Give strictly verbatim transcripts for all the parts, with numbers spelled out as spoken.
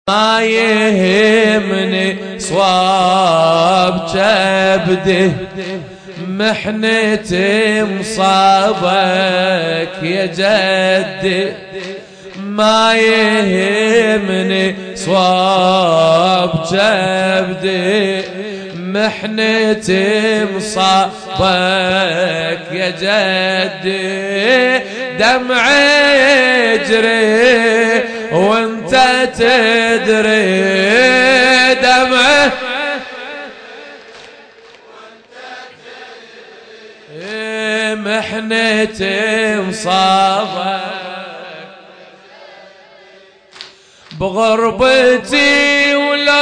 ما يهمني صواب كبده محنتي مصابك يا جدي. ما يهمني صواب كبده محنتي مصابك يا جدي. دمعي يجري وانت تدري دمعه محنتي مصابك بغربتي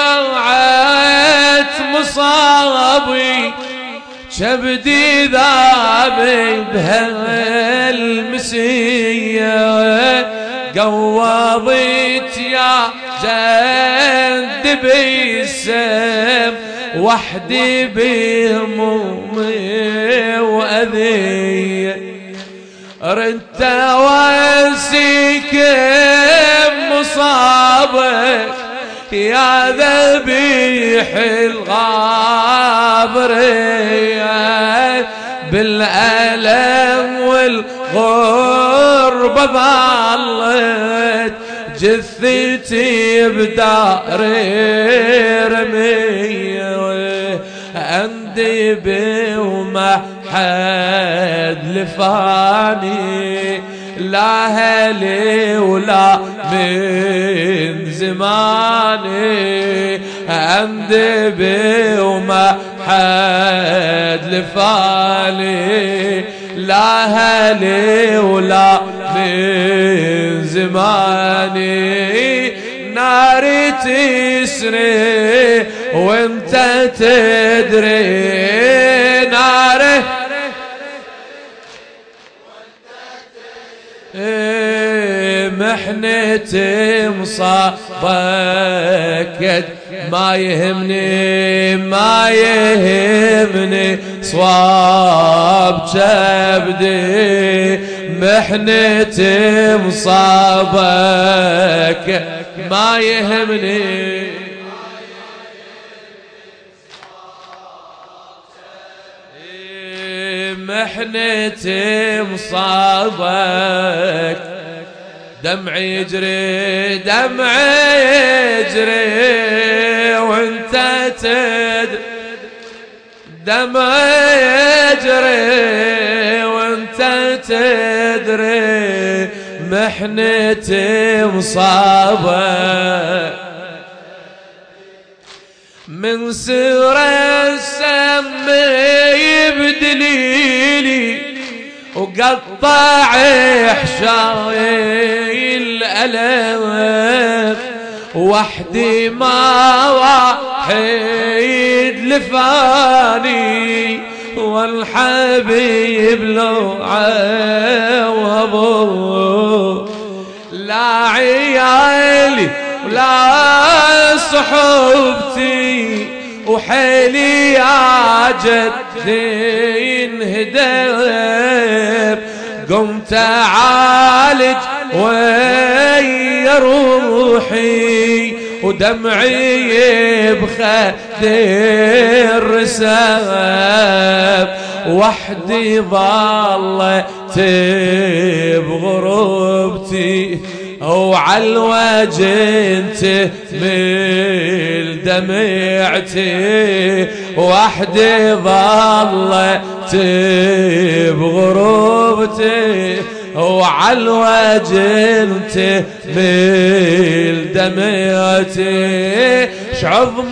ولوعت مصابي شبدي ذابي بهالمسية. قوضت يا جد بالسم وحدي بهمومي وأذية. ردت اواسيك مصابك يا ذبيح الغابرية. بالألم والغربة ظلت جثتي بداري رمية. أندبي وما حد لفاني لا هلي ولا من زماني. أندبي وما حد لفاني لا هلي ولا من زماني. ناري تسري وانت تدري ناري محنتي مصابك. ما يهمني ما يهمني صواب كبدي محنتي مصابك. ما يهمني محنتي مصابك. دمعي يجري دمعي يجري وانت تدري دمعي يجري وانت تدري محنتي مصابك. من سر السم بدليلي وقطع حشاي الألم وحدي ما واحد لفاني والحبيب لو عوض. لا عيالي ولا صحبتي وحيلي يا جدي انهدم. قمت اعالج ويا روحي ودمعي بخدي الرسام. وحدي ظلت بغربتي وعالوجه انت من دمعتي. وحدي ظلت بغربتي وعالوجه انت من دمعتي. شعظم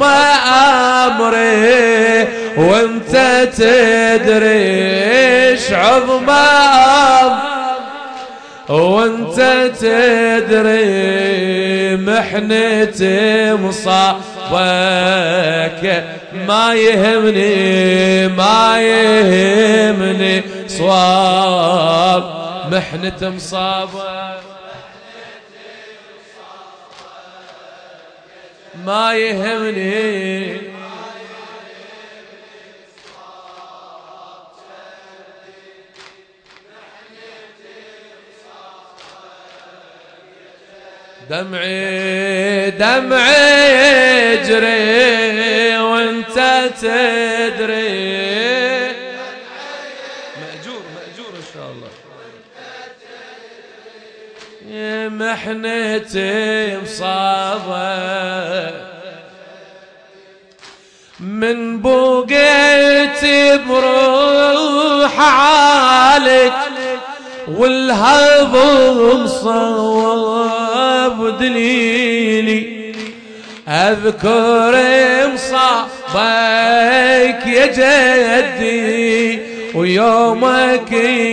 امري وانت تدري شعظم امري وانت تدري محنتي مصابك. ما يهمني ما يهمني صواب محنتي مصابك. ما يهمني دمعي دمعي يجري وانت تدري. مأجور مأجور ان شاء الله. يا محنتي مصابة من بوقيت بروح عالك والهضم صواب دليلي. أذكر مصابك يا جدي ويومك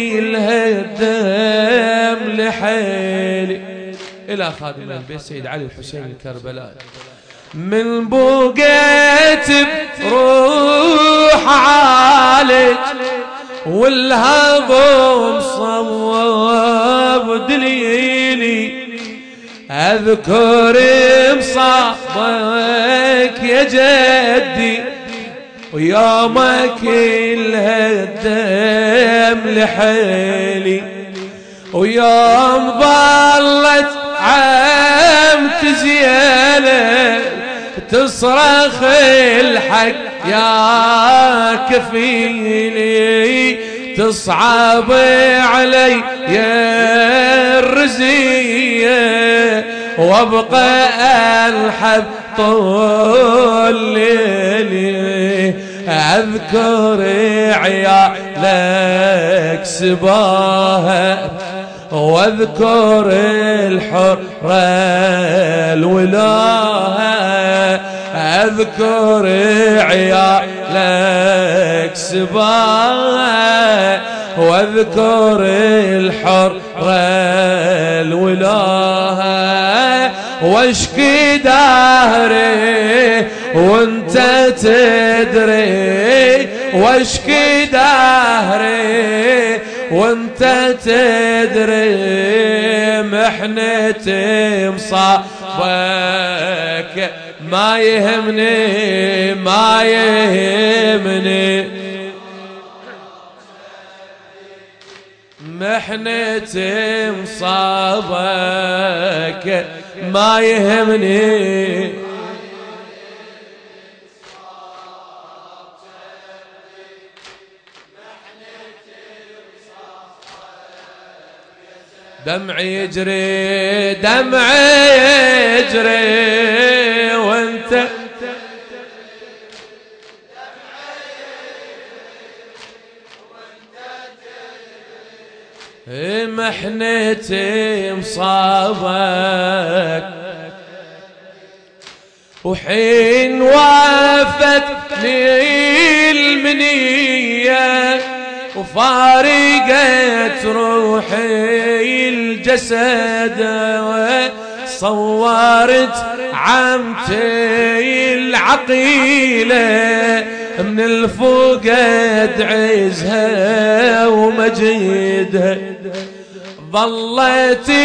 الهدم لحيلي. إلى خادم البيت سيد علي الحسين الكربلائي. من بوقيت بروح عالج والهضم صواب دليلي. أذكر مصابك يا جدي ويومك الهدم لحيلي. ويوم ظلت عمت زينب تصرخ الحق يا كفيلي. تصعب علي يا الرزية وابقى الحب طول ليلي. اذكر عيالك سباها واذكر الحرة الولاها. اذكر عيالك سباها واذكر الحرة الولاها. واشكي دهري وانت تدري. واشكي دهري وانت تدري. محنتي مصابك ما يهمني ما يهمني. محنتي مصابك ما يهمني. دمعي يجري دمعي يجري وانت محنتي مصابك. وحين وافتني المنية وفارقت روحي الجسد صورت عمتي العقيلة من الفقد عزها ومجيدها. ظلت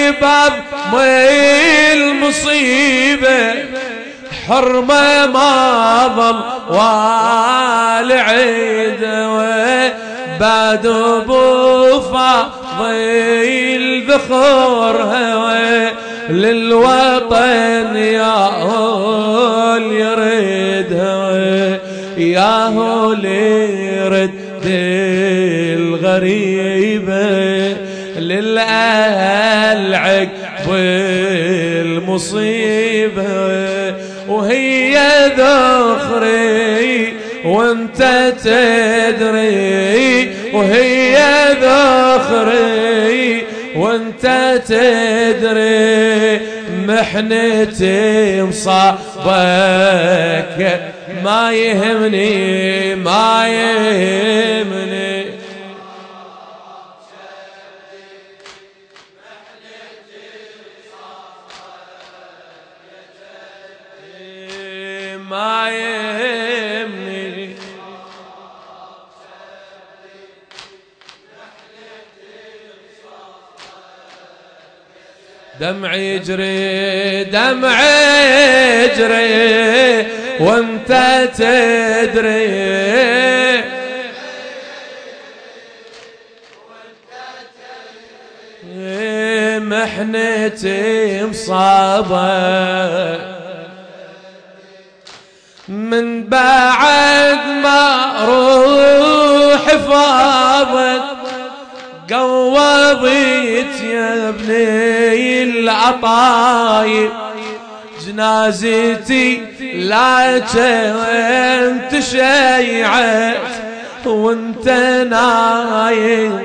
بضمي المصيبة حرمة ما ظل والعيد بعد ابو فاضل ذخور هوى للوطن يا هول يرد هوى. يا هول يرد الغريبة للأهل عقب المصيبة. وهي ذخري وانت تدري. وهي ذخري وانت تدري. محنتي مصابك ما يهمني ما يهمني. ما يهمني. دمعي يجري دمعي يجري وانت تدري. محنتي مصابة من بعد ما روح فاضت قوضت يا ابني العطايب جنازتي لا كنت شيعت وانت نايم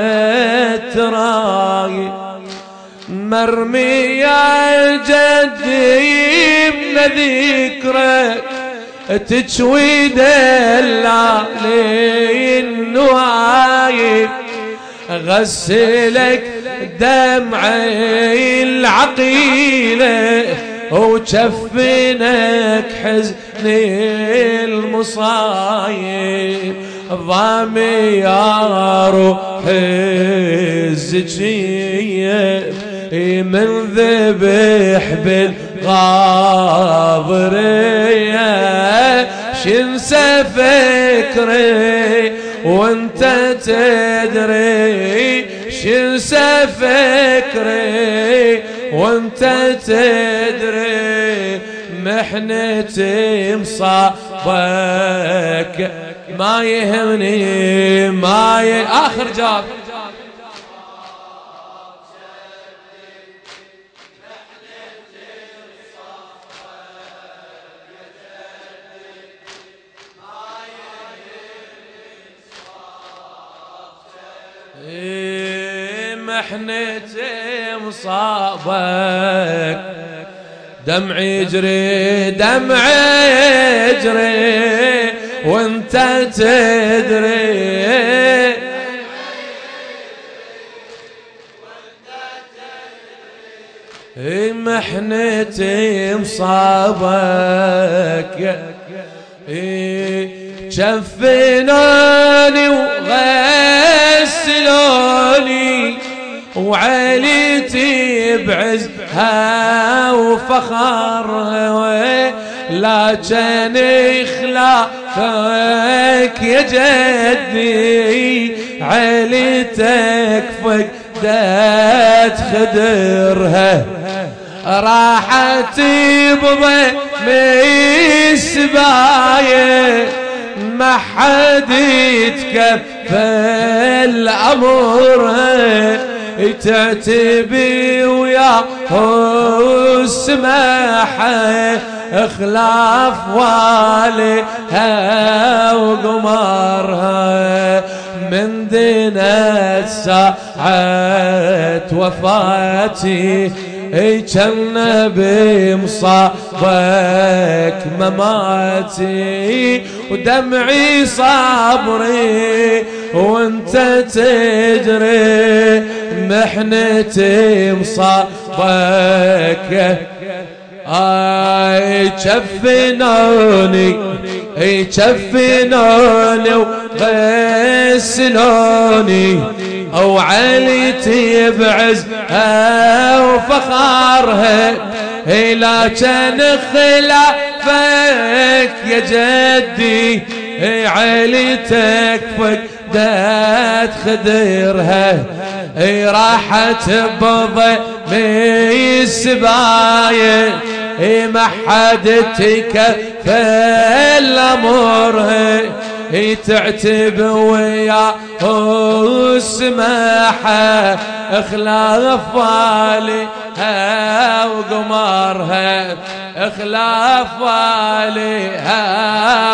عالترايب مرمي يا جدي من ذكرك تشوي دلالي النوايب غسلك دمعي العقيلة وشفنك حزن المصايب ضامي يا روح الزكية من ذبح بالغاضرية شنسى فكري وانت تدري شنسى فكري وانت تدري محنتي مصابك ما يهمني ما ي... آخر جاب محنتي مصابك دمعي يجري دمعي يجري وانت تدري محنتي مصابك شفناني وغسلوني وعليتي بعزها وفخرها لكن إخلاقك يا جدي عليتك فقدت خدرها راحت بضم السبايا ما حد يتكفل أمرها تعتبي وياه السماحة اخلاف والها وقمرها من دينت ساعة وفاتي كان بمصابك مماتي ودمعي صبري وانت تدري محنتي مصابك اي شفنوني اي شفنوني وغسلوني او عليتي بعزها وفخارها لكن خلافك يا جدي عليتك فقدت خدرها راحت بضم السبايا ما حد تكفل امرها تعتب وياه السماحة اخلاف والها وقمرها اخلاف والها